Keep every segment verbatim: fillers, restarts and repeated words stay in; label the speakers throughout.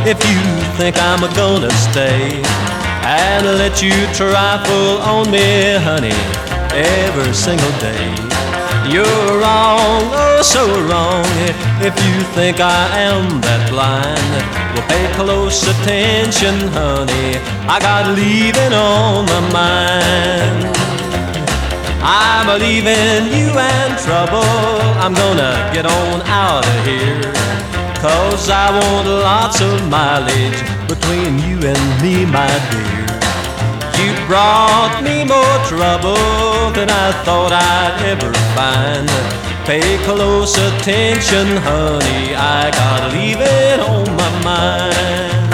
Speaker 1: if you think I'm gonna stay and let you trifle on me, honey, every single day. You're wrong, oh so wrong, if you think I am that blind. Well, pay close attention, honey, I got leaving on my mind. I'm leaving you in trouble, I'm gonna get on out of here, 'cause I want lots of mileage between you and me, my dear. You brought me more trouble than I thought I'd ever find. Pay close attention, honey, I got leaving on my mind.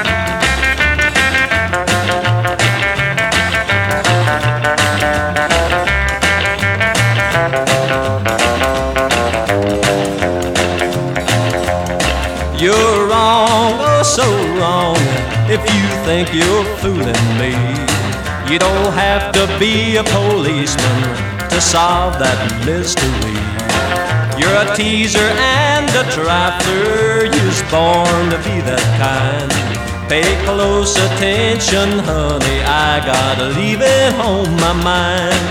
Speaker 1: You're wrong, oh so wrong, if you think you're fooling me. You don't have to be a policeman to solve that mystery. You're a teaser and a trifler, you was born to be that kind. Pay close attention, honey, I gotta leave it on my mind.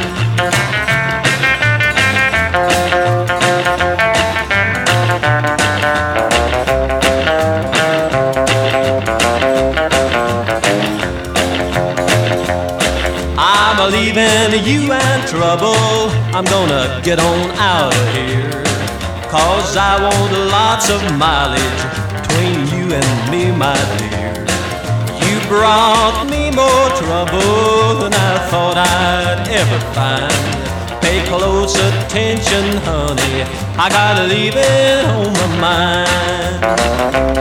Speaker 1: I'm leaving you in trouble, I'm gonna get on out of here, 'cause I want lots of mileage between you and me, my dear. You brought me more trouble than I thought I'd ever find. Pay close attention, honey, I gotta leave it on my mind.